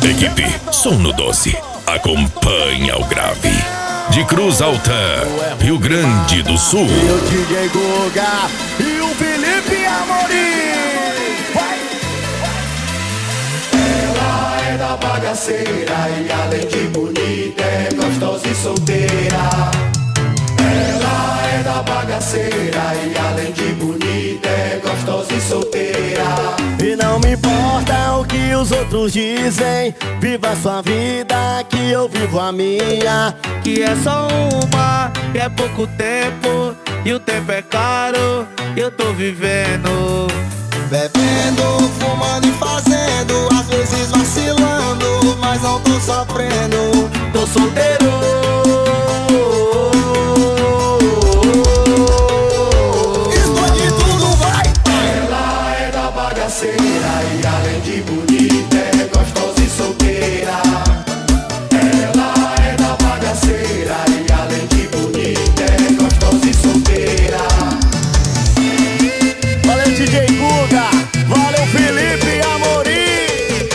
Equipe Som no 12 acompanha o grave. De Cruz Alta, Rio Grande do Sul. E o DJ Guga e o Felipe Amorim. Vai! Ela é da bagaceira e além de bonita é gostosa e solteira. Ela é da bagaceira e além de bonita é gostosa e solteira. E não me importa o que os outros dizem, viva a sua vida que eu vivo a minha. Que é só uma, que é pouco tempo, e o tempo é caro, e eu tô vivendo. Bebendo, fumando e fazendo, às vezes vacilando, mas não tô sofrendo. Tô solteiro. Esconde tudo, vai! Ela é da bagaceira e além de bonita é gostosa e solteira. Ela é da bagaceira e além de bonita é gostosa e solteira. Valeu DJ Guga, valeu Felipe Amorim.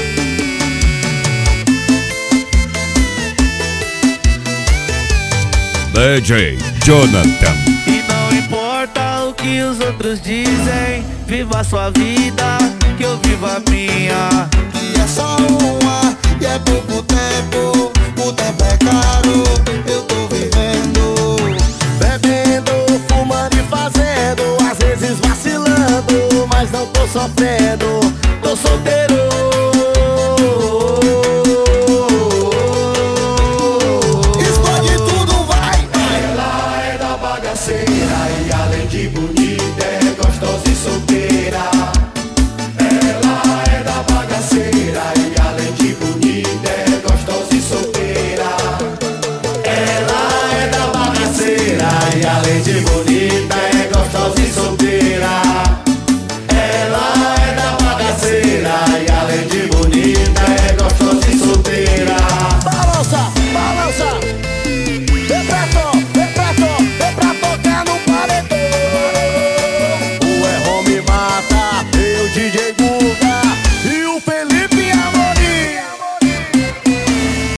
DJ Jonathan. E não importa o que os outros dizem, viva a sua vida, que eu vivo a minha. Que é só uma, e é pouco tempo, o tempo é caro, eu tô vivendo. Bebendo, fumando e fazendo, às vezes vacilando, mas não tô sofrendo.